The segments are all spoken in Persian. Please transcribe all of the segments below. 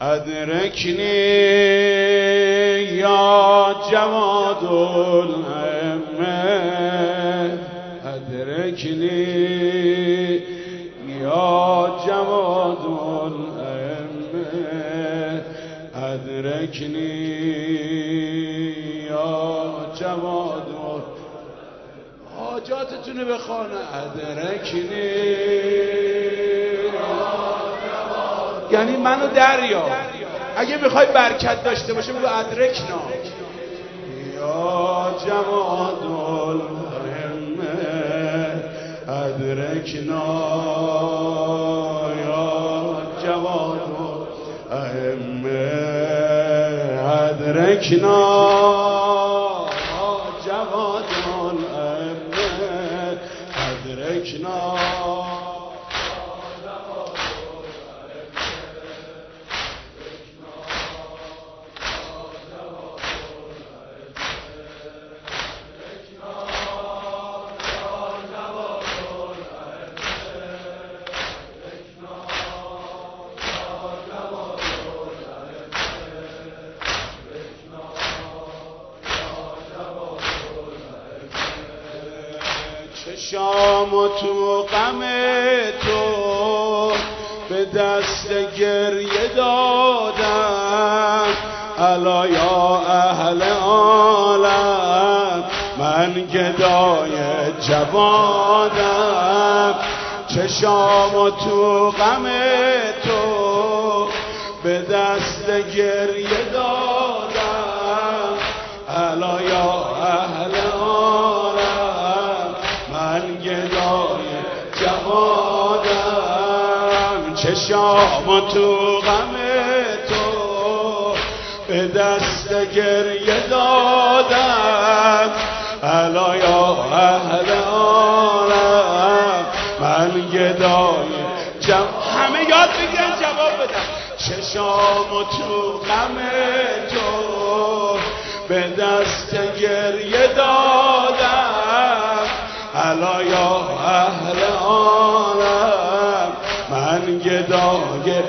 ادرکنی یا جواد الامه ادرکنی یا جواد الامه ادرکنی یا جواد حاجاتتونو بخوانه ادرکنی یعنی منو دریا اگه میخوای برکت داشته باشه بگو ادرکنا یا جواد الامه ادرکنا یا جواد الامه ادرکنا جواد الامه ادرکنا چشام و تو غم تو به دست گریه دادم الا یا اهل عالم من گدای جوادم چشام و تو غم تو به دست گریه دادم الا یا اهل من گدای جوادم چشام تو غم تو به دست گریه دادم الا یا اهل عالم من گدای همه یاد بگیرن جواب بدن چشام تو غم تو به دست گریه دادم الا یا اهل عالم من گدای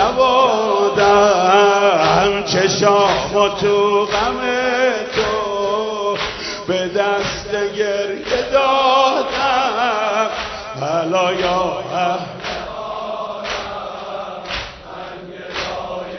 جوادم چشام تو غم تو به دست گریه دادم الا یا اهل عالم من گدای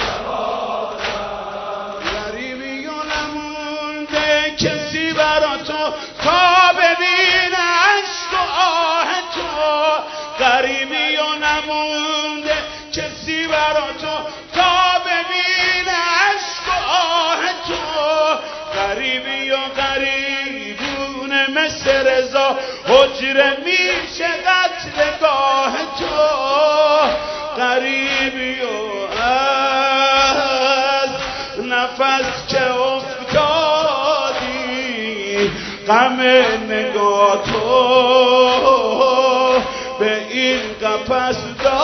جوادم غریبی و نمونده کسی برا تو تا ببینه عشق و آه تو غریبی و نمونده کسی برا تو تا ببینه عشق و آه تو غریبی و غریبون مثل رضا حجره میشه قتلگاه تو غریبی و از نفس که افتادی غم نگاه تو به این قفس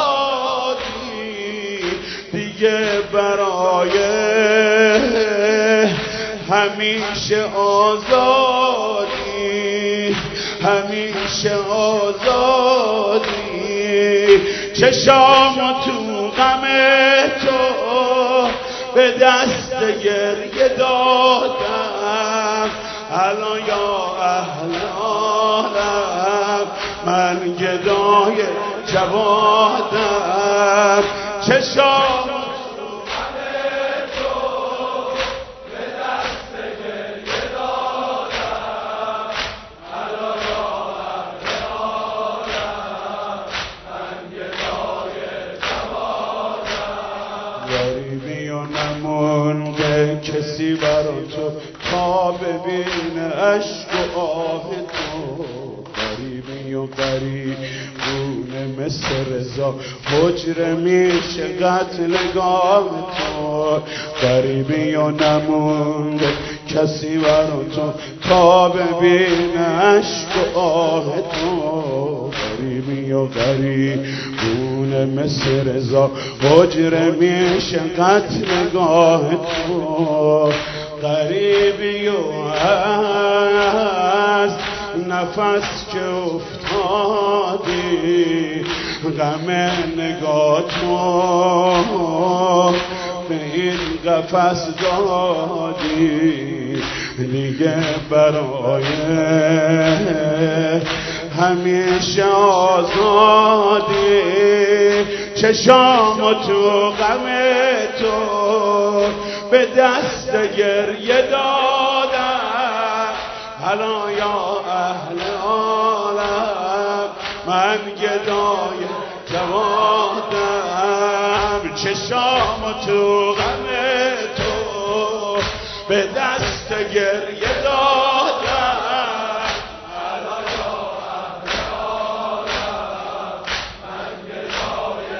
دادی دیگه برای همیشه آزادی همیشه آزادی چشام تو غم تو به دست گریه دادم الا یا اهل عالم من گدای جوادم چشام تو غم تو به دست گریه دادم الا یا اهل عالم من گدای جوادم غریبی و نمونده کسی برا تو تا ببینه عشق و آه تو غریبی و غریبونه مثل رضا حجره میشه قتلگاه تو غریبی و نمونده کسی برا تو تا ببینه عشق و آه تو غریبی و غریبونه مثل رضا حجره میشه قتلگاه تو غریبی و از نفس که افتادی غم نگاه تو به این قفس دادی دیگه برای همیشه آزادی چشام تو غم تو به دست گریه دادم حالا یا اهل عالم من گدای جوادم چشام تو غم تو به دست گریه دادم حالا یا اهل عالم من گدای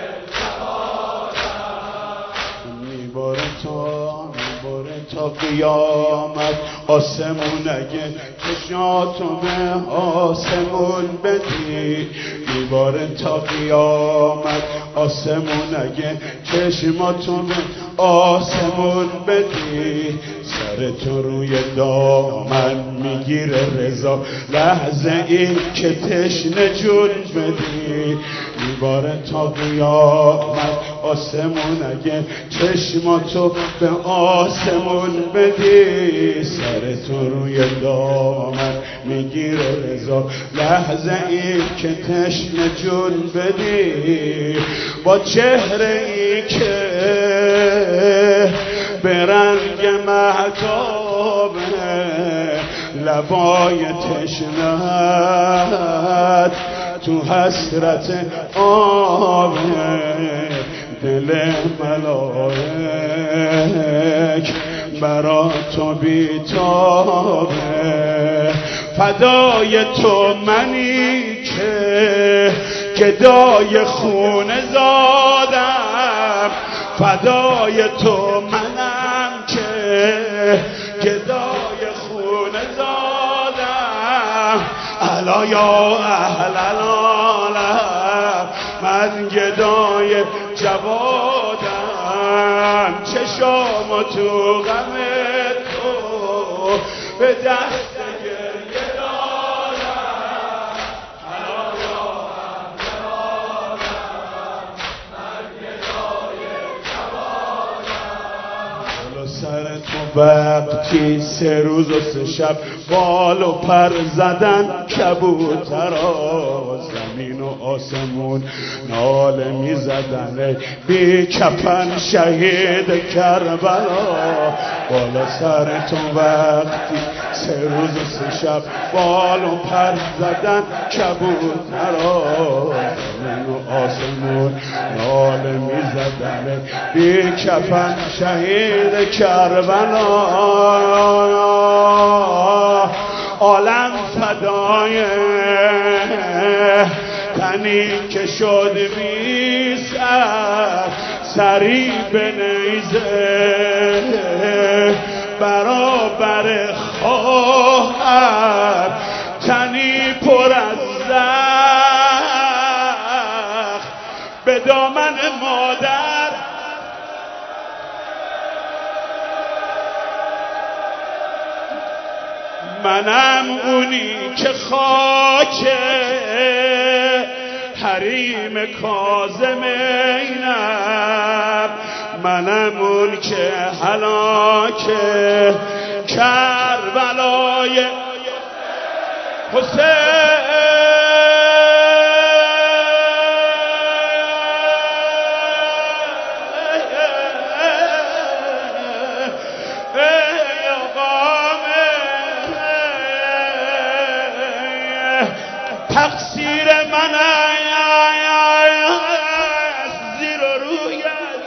جوادم میباره تا قیامت آسمون اگه چشاتو به آسمون بدی میباره تا قیامت آسمون اگه چشماتو به آسمون بدی سرتو روی دامن میگیره رضا لحظه این که تشنه جون بدی میباره تا قیامت آسمون اگه چشماتو به آسمون بدی سرتو روی دامن میگیره رضا لحظه این که تشنه جون بدی با چهره ای که به رنگ مهتابه لبای تشنه‌ات تو حسرت آبه دل ملائک برا تو بیتابه فدای تو منی که گدای خونه زادم فدای تو منم که گدای خونه زادم الا یا اهل العالم من گدای جوادم چشام تو غم تو به دست گریه دارم الا یا اهل العالم من گدای جوادم بالا سر تو وقتی 3 روز و 3 شب بال و پر زدن کبوترا زمین و آسمون ناله می زدن بی کفن شهید کربلا بالا سر تو وقتی 3 روز و 3 شب بال و پر زدن کبوترا زمین و آسمون ناله می زدن بی کفن شهید کربلا عالم فدای تنی که شد بی سر سری به نیزه برابر خواهر تنی پر از زخم به دامن مادر منم اونی که خاک حریم کاظمینم منم اون که هلاک کربلای حسین تقصیر من زیر و رویت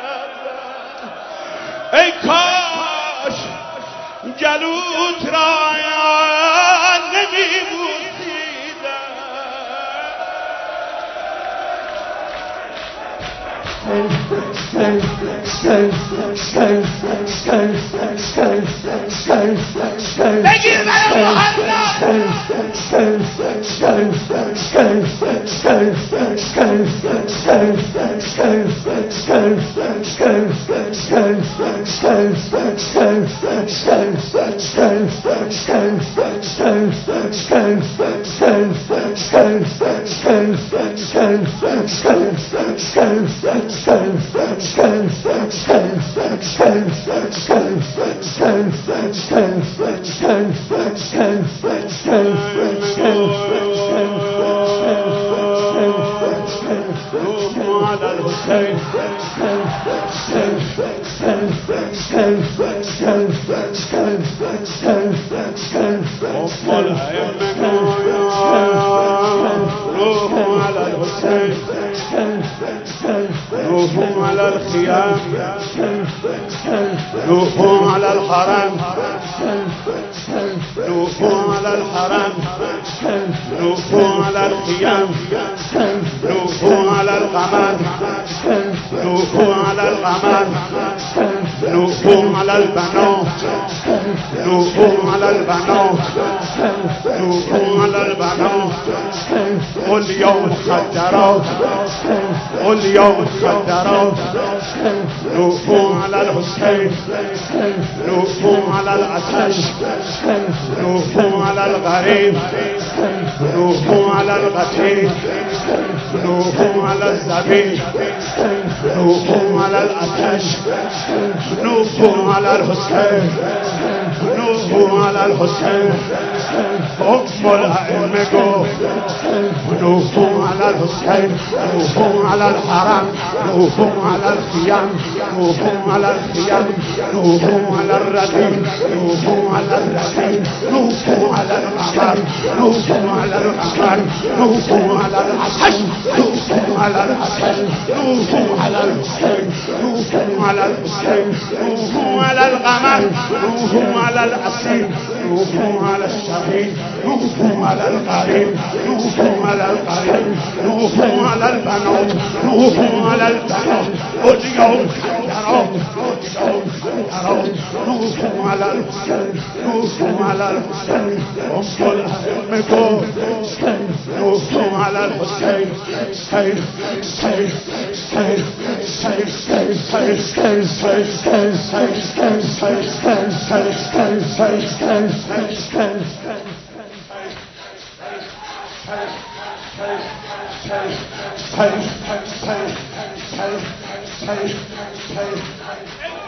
ای کاش گلوت را بگیر برای محمد على الحسين روحوا على الحسين روحوا على الخيام روحوا على الحرم روحوا على الحرم روحوا على الخيام روحوا على القمر روحوا على القمر روحوا على البنات روحوا على البنات روحوا على البنات واليوم خدرات واليوم خدرات روحوا على الحسين روحوا على العسش روحوا على الغريب روحوا على القتيل روحوا على الزبيب روحوا على العسش روحوا على الحسين روحوا على الحسين أم الأئمة روحوا على الحسين روحوا على الحرم روحوا على الخيام روحوا على الخيام روحوا على الرديء روحوا على الرديء روحوا على القمر روحوا على القمر روحوا على العسش روحوا على العسش روحوا على الحسين روحوا على الحسين روحوا على القمر روحوا على الأسير روحوا على الشهيد روحوا على القريب روحوا على القريب روحوا على البنات روحوا على البنات واليوم خدرات روحوا على الحسين روحوا على الحسين أم الأئمة روحوا على الحسين سير سير سير سير سير سير سير سير سير سير سير سير سير سير